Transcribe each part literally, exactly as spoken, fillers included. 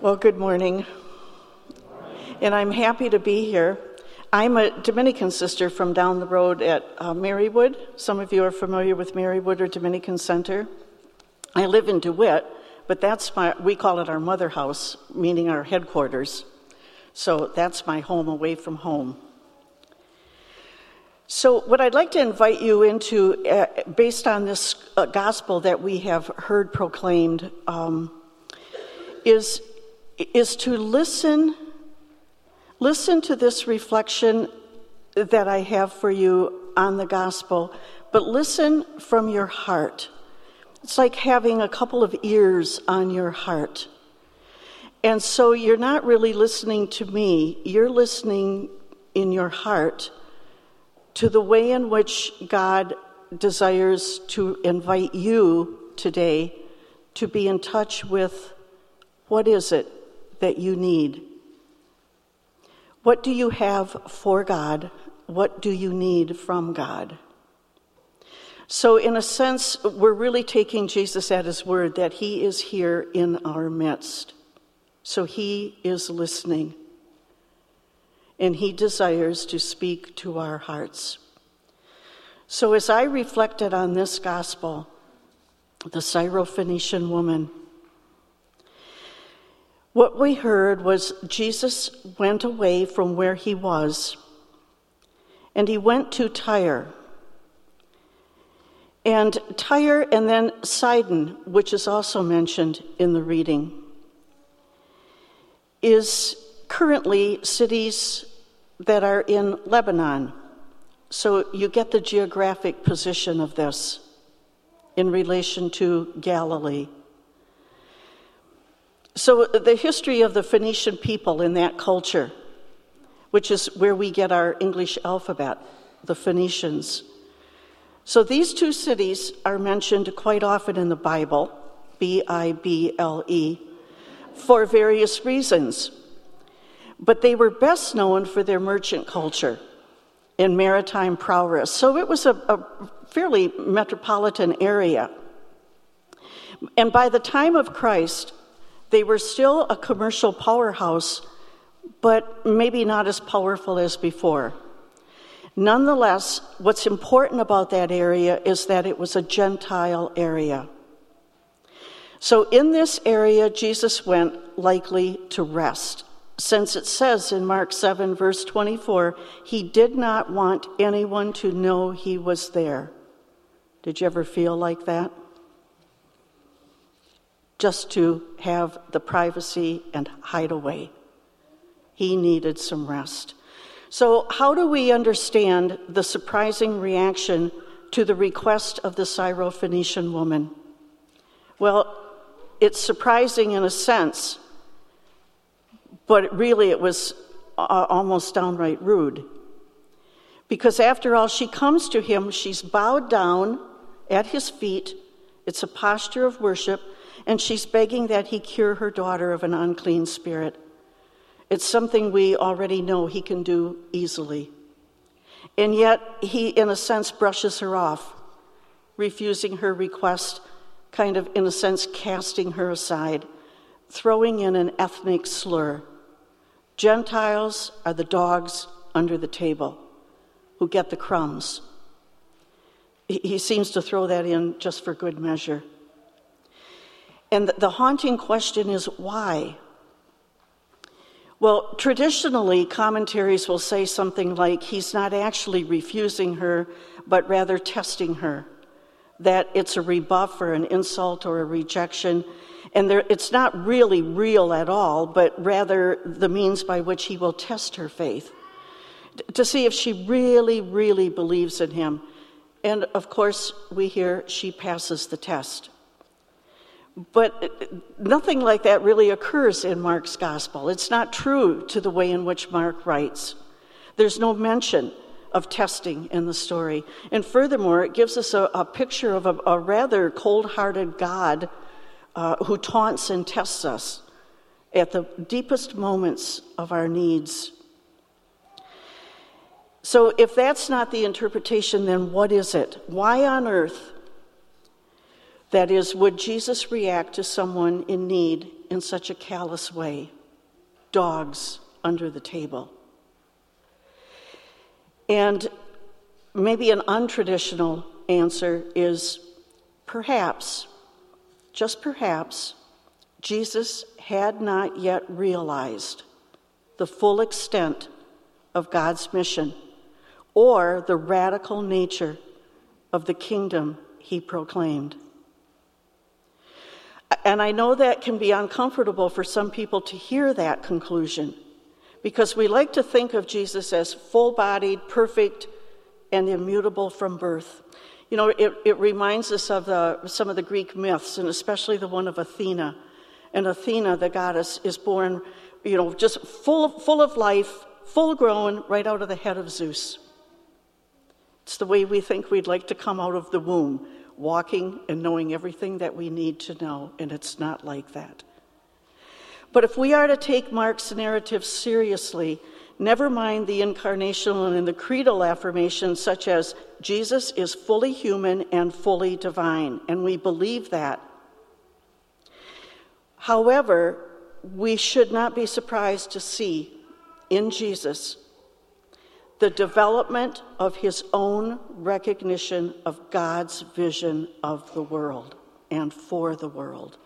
Well, good morning. And I'm happy to be here. I'm a Dominican sister from down the road at uh, Marywood. Some of you are familiar with Marywood or Dominican Center. I live in DeWitt, but that's my, we call it our mother house, meaning our headquarters. So that's my home away from home. So what I'd like to invite you into, uh, based on this uh, gospel that we have heard proclaimed, um, is, is to listen, listen to this reflection that I have for you on the gospel, but listen from your heart. It's like having a couple of ears on your heart. And so you're not really listening to me, you're listening in your heart to the way in which God desires to invite you today to be in touch with what is it that you need. What do you have for God? What do you need from God? So in a sense, we're really taking Jesus at his word that he is here in our midst. So he is listening. And he desires to speak to our hearts. So as I reflected on this gospel, the Syrophoenician woman, what we heard was Jesus went away from where he was, and he went to Tyre. And Tyre and then Sidon, which is also mentioned in the reading, is currently cities that are in Lebanon. So you get the geographic position of this in relation to Galilee. So the history of the Phoenician people in that culture, which is where we get our English alphabet, the Phoenicians. So these two cities are mentioned quite often in the Bible, B I B L E, for various reasons. But they were best known for their merchant culture and maritime prowess. So it was a, a fairly metropolitan area. And by the time of Christ, they were still a commercial powerhouse, but maybe not as powerful as before. Nonetheless, what's important about that area is that it was a Gentile area. So in this area, Jesus went likely to rest, since it says in Mark seven, verse twenty-four, he did not want anyone to know he was there. Did you ever feel like that? Just to have the privacy and hide away. He needed some rest. So how do we understand the surprising reaction to the request of the Syrophoenician woman? Well, it's surprising in a sense, but really it was uh, almost downright rude. Because after all, she comes to him, she's bowed down at his feet. It's a posture of worship, and she's begging that he cure her daughter of an unclean spirit. It's something we already know he can do easily. And yet he, in a sense, brushes her off, refusing her request, kind of, in a sense, casting her aside, throwing in an ethnic slur. Gentiles are the dogs under the table who get the crumbs. He seems to throw that in just for good measure. And the haunting question is why? Well, traditionally, commentaries will say something like he's not actually refusing her, but rather testing her, that it's a rebuff or an insult or a rejection, and there, it's not really real at all, but rather the means by which he will test her faith, to see if she really, really believes in him. And of course, we hear she passes the test. But nothing like that really occurs in Mark's gospel. It's not true to the way in which Mark writes. There's no mention of testing in the story. And furthermore, it gives us a, a picture of a, a rather cold-hearted God uh, who taunts and tests us at the deepest moments of our needs. So if that's not the interpretation, then what is it? Why on earth That is, would Jesus react to someone in need in such a callous way? Dogs under the table. And maybe an untraditional answer is perhaps, just perhaps, Jesus had not yet realized the full extent of God's mission or the radical nature of the kingdom he proclaimed. And I know that can be uncomfortable for some people to hear that conclusion, because we like to think of Jesus as full-bodied, perfect, and immutable from birth. You know, it, it reminds us of the, some of the Greek myths, and especially the one of Athena. And Athena, the goddess, is born, you know, just full of, full of life, full-grown, right out of the head of Zeus. It's the way we think we'd like to come out of the womb, walking and knowing everything that we need to know, and it's not like that. But if we are to take Mark's narrative seriously, never mind the incarnational and the creedal affirmations such as Jesus is fully human and fully divine, and we believe that. However, we should not be surprised to see in Jesus the development of his own recognition of God's vision of the world and for the world.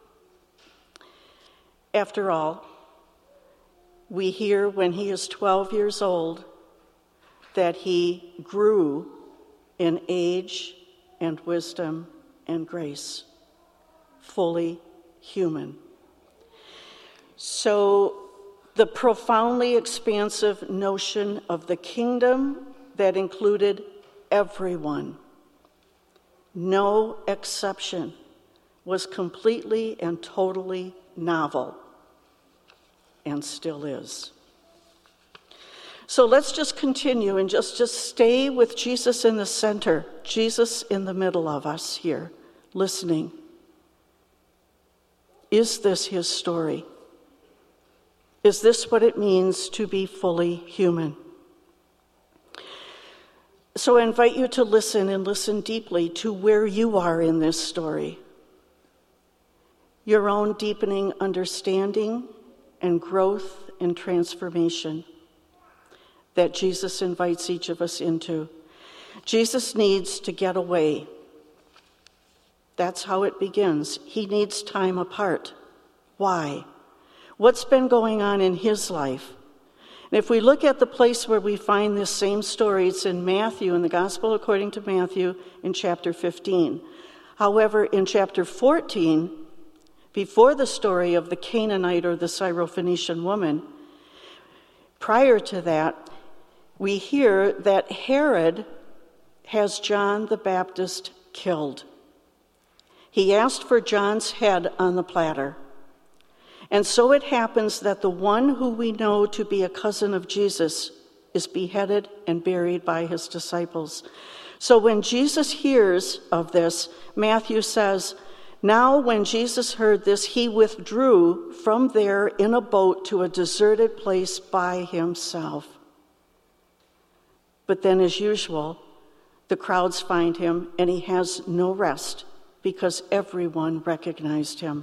After all, we hear when he is twelve years old that he grew in age and wisdom and grace, fully human. So the profoundly expansive notion of the kingdom that included everyone, no exception, was completely and totally novel, and still is. So let's just continue and just, just stay with Jesus in the center, Jesus in the middle of us here, listening. Is this his story? Is this what it means to be fully human? So I invite you to listen and listen deeply to where you are in this story. Your own deepening understanding and growth and transformation that Jesus invites each of us into. Jesus needs to get away. That's how it begins. He needs time apart. Why? What's been going on in his life? And if we look at the place where we find this same story, it's in Matthew, in the Gospel according to Matthew, in chapter fifteen. However, in chapter fourteen, before the story of the Canaanite or the Syrophoenician woman, prior to that, we hear that Herod has John the Baptist killed. He asked for John's head on the platter. And so it happens that the one who we know to be a cousin of Jesus is beheaded and buried by his disciples. So when Jesus hears of this, Matthew says, "Now when Jesus heard this, he withdrew from there in a boat to a deserted place by himself." But then, as usual, the crowds find him, and he has no rest because everyone recognized him.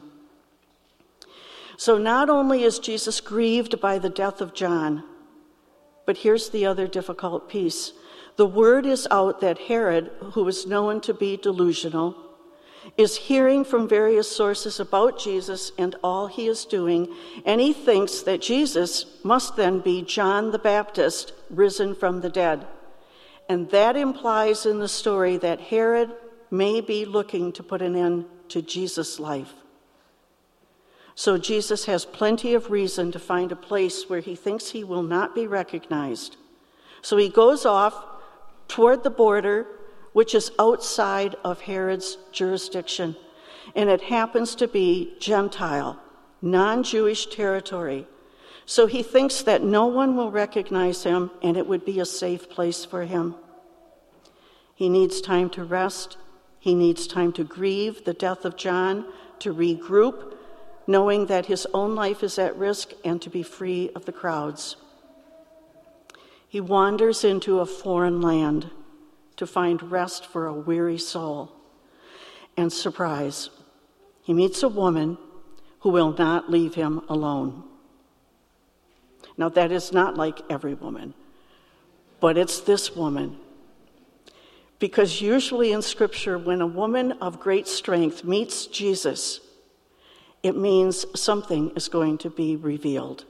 So not only is Jesus grieved by the death of John, but here's the other difficult piece. The word is out that Herod, who is known to be delusional, is hearing from various sources about Jesus and all he is doing, and he thinks that Jesus must then be John the Baptist, risen from the dead. And that implies in the story that Herod may be looking to put an end to Jesus' life. So Jesus has plenty of reason to find a place where he thinks he will not be recognized. So he goes off toward the border, which is outside of Herod's jurisdiction. And it happens to be Gentile, non-Jewish territory. So he thinks that no one will recognize him, and it would be a safe place for him. He needs time to rest. He needs time to grieve the death of John, to regroup, knowing that his own life is at risk, and to be free of the crowds. He wanders into a foreign land to find rest for a weary soul. And surprise, he meets a woman who will not leave him alone. Now, that is not like every woman, but it's this woman. Because usually in Scripture, when a woman of great strength meets Jesus, it means something is going to be revealed.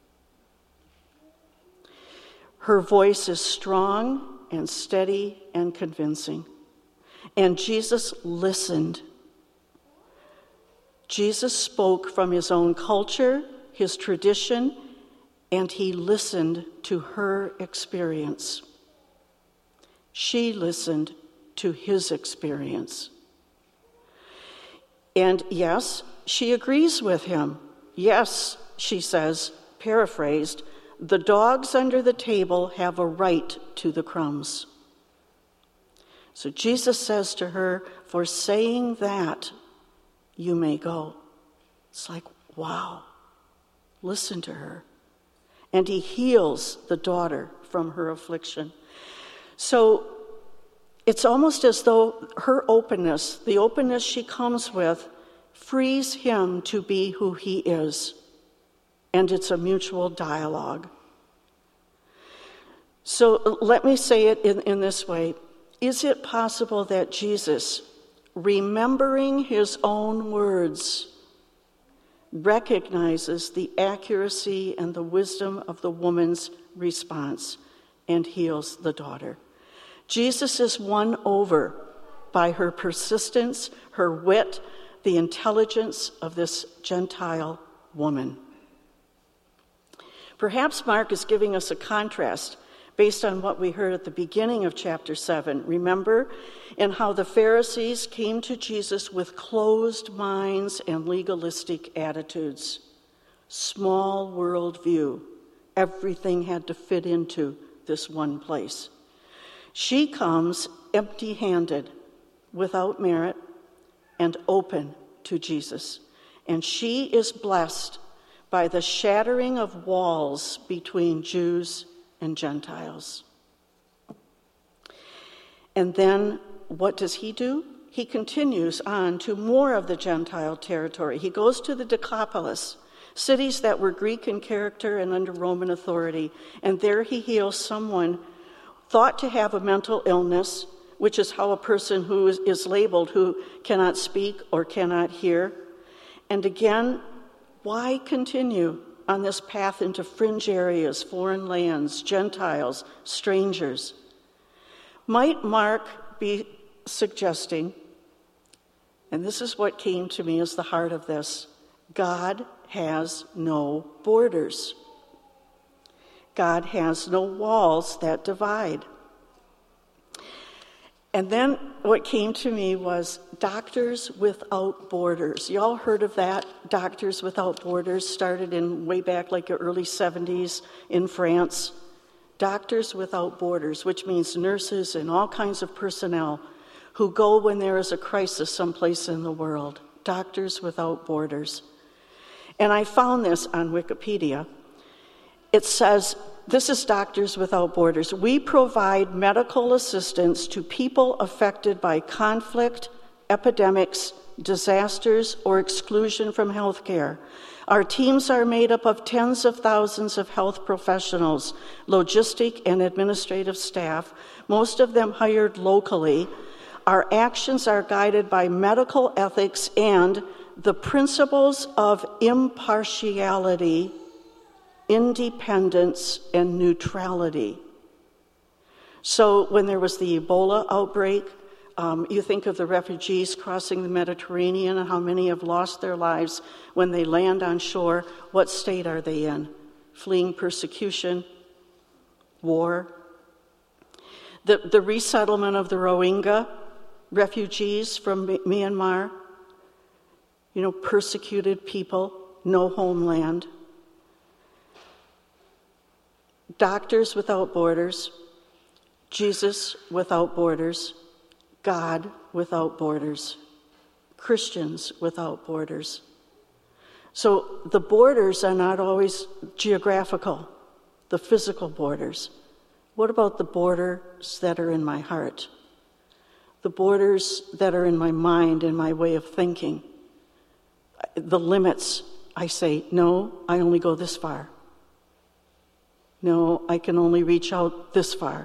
Her voice is strong and steady and convincing. And Jesus listened. Jesus spoke from his own culture, his tradition, and he listened to her experience. She listened to his experience. And yes, she agrees with him. Yes, she says, paraphrased, the dogs under the table have a right to the crumbs. So Jesus says to her, for saying that, you may go. It's like, wow, listen to her. And he heals the daughter from her affliction. So it's almost as though her openness, the openness she comes with, frees him to be who he is. And it's a mutual dialogue. So let me say it in, in this way. Is it possible that Jesus, remembering his own words, recognizes the accuracy and the wisdom of the woman's response and heals the daughter? Jesus is won over by her persistence, her wit, the intelligence of this Gentile woman. Perhaps Mark is giving us a contrast based on what we heard at the beginning of chapter seven. Remember, and how the Pharisees came to Jesus with closed minds and legalistic attitudes. Small worldview. Everything had to fit into this one place. She comes empty-handed, without merit, and open to Jesus. And she is blessed by the shattering of walls between Jews and Gentiles. And then what does he do? He continues on to more of the Gentile territory. He goes to the Decapolis, cities that were Greek in character and under Roman authority. And there he heals someone thought to have a mental illness, which is how a person who is, is labeled who cannot speak or cannot hear. And again, why continue on this path into fringe areas, foreign lands, Gentiles, strangers? Might Mark be suggesting, and this is what came to me as the heart of this, God has no borders. God has no walls that divide. And then what came to me was Doctors Without Borders. Y'all heard of that? Doctors Without Borders started in way back like the early seventies in France. Doctors Without Borders, which means nurses and all kinds of personnel who go when there is a crisis someplace in the world. Doctors Without Borders. And I found this on Wikipedia. It says, this is Doctors Without Borders. We provide medical assistance to people affected by conflict, epidemics, disasters, or exclusion from health care. Our teams are made up of tens of thousands of health professionals, logistic and administrative staff, most of them hired locally. Our actions are guided by medical ethics and the principles of impartiality, independence, and neutrality. So when there was the Ebola outbreak, um, you think of the refugees crossing the Mediterranean and how many have lost their lives when they land on shore. What state are they in? Fleeing persecution, war. The, the resettlement of the Rohingya refugees from Myanmar, you know, persecuted people, no homeland. Doctors Without Borders, Jesus Without Borders, God Without Borders, Christians Without Borders. So the borders are not always geographical, the physical borders. What about the borders that are in my heart? the borders that are in my mind and my way of thinking, the limits, I say, no, I only go this far. No, I can only reach out this far.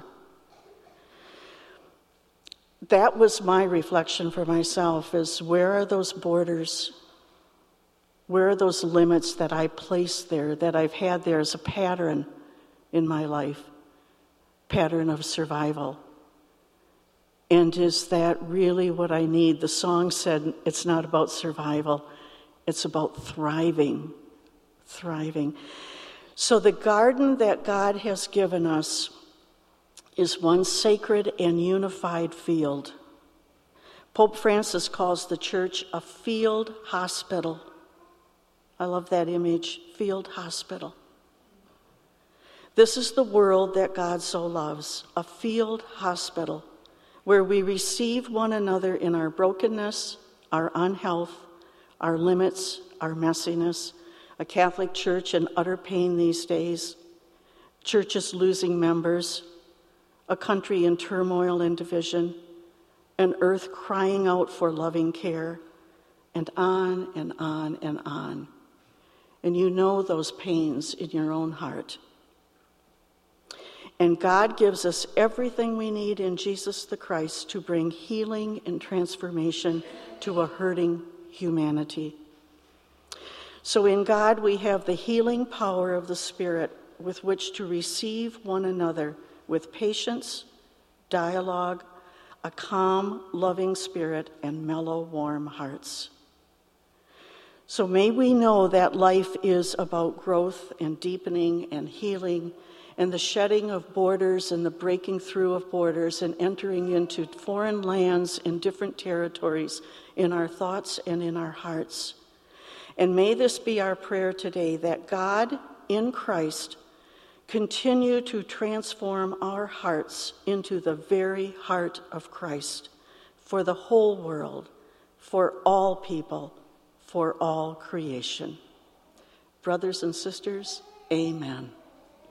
That was my reflection for myself, is where are those borders? Where are those limits that I placed there, that I've had there as a pattern in my life, pattern of survival? And is that really what I need? The song said it's not about survival, it's about thriving, thriving. So the garden that God has given us is one sacred and unified field. Pope Francis calls the church a field hospital. I love that image, field hospital. This is the world that God so loves, a field hospital, where we receive one another in our brokenness, our unhealth, our limits, our messiness, a Catholic church in utter pain these days, churches losing members, a country in turmoil and division, an earth crying out for loving care, and on and on and on. And you know those pains in your own heart. And God gives us everything we need in Jesus the Christ to bring healing and transformation to a hurting humanity. So in God we have the healing power of the Spirit with which to receive one another with patience, dialogue, a calm, loving spirit, and mellow, warm hearts. So may we know that life is about growth and deepening and healing and the shedding of borders and the breaking through of borders and entering into foreign lands and different territories in our thoughts and in our hearts. And may this be our prayer today, that God in Christ continue to transform our hearts into the very heart of Christ for the whole world, for all people, for all creation. Brothers and sisters, amen.